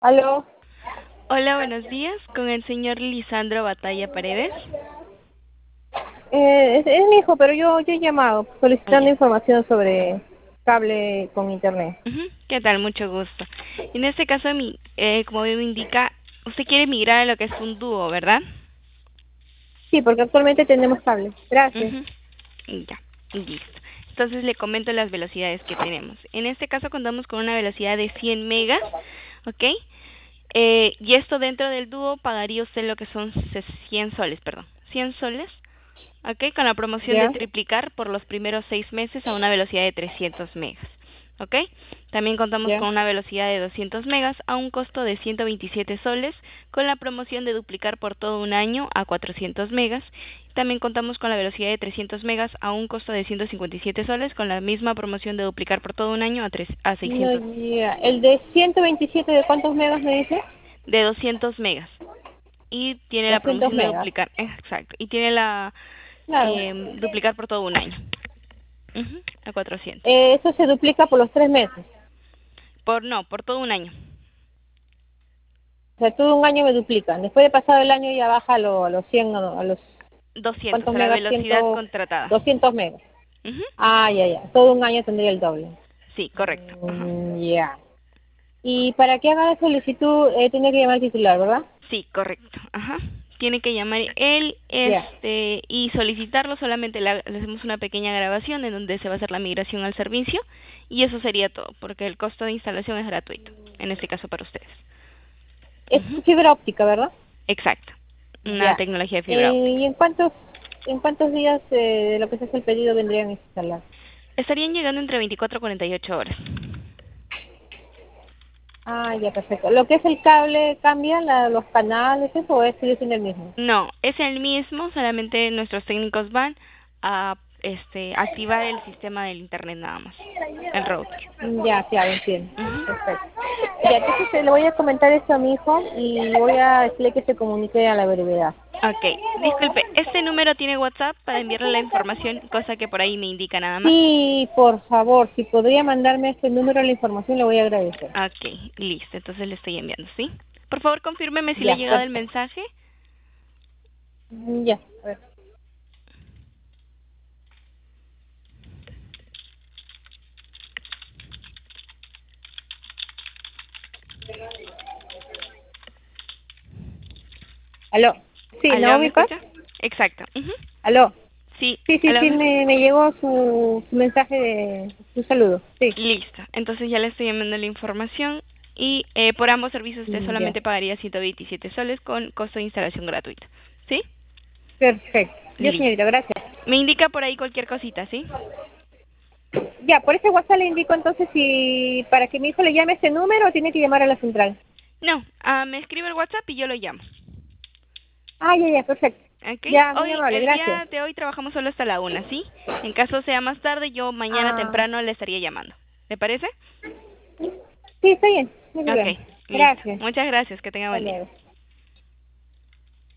Aló, Hola, buenos días, con el señor Lisandro Batalla Paredes. es mi hijo, pero yo he llamado Oh, solicitando ya. información sobre cable con internet. Ujú, ¿qué tal? Mucho gusto. En este caso, como me indica, usted quiere migrar a lo que es un dúo, ¿verdad? Sí, porque actualmente tenemos cable. Gracias. Ujú, ya, listo. Entonces le comento las velocidades que tenemos. En este caso contamos con una velocidad de 100 megas, ¿ok? Y esto dentro del dúo pagaría usted lo que son 100 soles, perdón, 100 soles. Ok, con la promoción de ¿Ya? triplicar por los primeros 6 meses a una velocidad de 300 megas. Ok, también contamos ¿Ya? con una velocidad de 200 megas a un costo de 127 soles, con la promoción de duplicar por todo un año a 400 megas. También contamos con la velocidad de 300 megas a un costo de 157 soles, con la misma promoción de duplicar por todo un año a No, 600, ya. ¿El de 127 de cuántos megas me dice? de 200 megas. Y tiene la 200 promoción de megas. duplicar, exacto, y tiene la Claro. duplicar por todo un año. A 400. Eso se duplica por los 3 meses. No, por todo un año. O sea, todo un año me duplican. Después de pasado el año ya baja a los 100, a los 200, ¿cuántos a la megas? velocidad contratada. 200 megas. Ujú, Ah, ya, ya. Todo un año tendría el doble. sí, correcto. Ajá. Ya. Y para que haga la solicitud, tiene que llamar al titular, ¿verdad? Sí, correcto. Ajá. Tiene que llamar él, Ya. y solicitarlo. Solamente le hacemos una pequeña grabación en donde se va a hacer la migración al servicio. Y eso sería todo, porque el costo de instalación es gratuito, en este caso para ustedes. Es Ujú, fibra óptica, ¿verdad? exacto. Una Ya. tecnología de fibra óptica. ¿Y en cuántos días de lo que se hace el pedido vendrían a instalar? Estarían llegando entre 24 y 48 horas. Ah, ya, perfecto. Lo que es el cable, ¿cambian los canales, eso o sigue siendo el mismo? No, es el mismo, solamente nuestros técnicos van a activar el sistema del internet nada más, el router. Ya, claro, entiendo. Ujú. Perfecto. Ya, entonces le voy a comentar esto a mi hijo y voy a decirle que se comunique a la brevedad. Ok, disculpe, ¿este número tiene WhatsApp para enviarle la información, cosa que por ahí me indica nada más? Sí, por favor, si podría mandarme este número la información, le voy a agradecer. Ok, listo, entonces le estoy enviando, ¿sí? Por favor, confírmeme si le ha Ya, llegado el perfecto. mensaje. Ya, a ver. Aló. Sí, ¿Aló, me Naomi Paz. escucha? Exacto. Ujú. Aló. Sí, Sí, sí, ¿aló, sí, me escucha? me llegó su mensaje de su saludo. Sí. Listo, entonces ya le estoy enviando la información y por ambos servicios usted Ya. solamente pagaría 127 soles con costo de instalación gratuito. ¿Sí? Perfecto. Yo, Listo. señorita, gracias. Me indica por ahí cualquier cosita, ¿sí? Ya, por ese WhatsApp le indico entonces si para que mi hijo le llame a este número o tiene que llamar a la central. No, me escribe el WhatsApp y yo lo llamo. Ah, ya, ya, perfecto. ¿Ok? Ya, muy amable, El gracias. día de hoy trabajamos solo hasta la 1, ¿sí? En caso sea más tarde, yo mañana Ah, temprano le estaría llamando. ¿Le parece? sí, está bien, no hay Ok, problema. listo. Gracias. Muchas gracias, que tenga Hasta buen día. luego.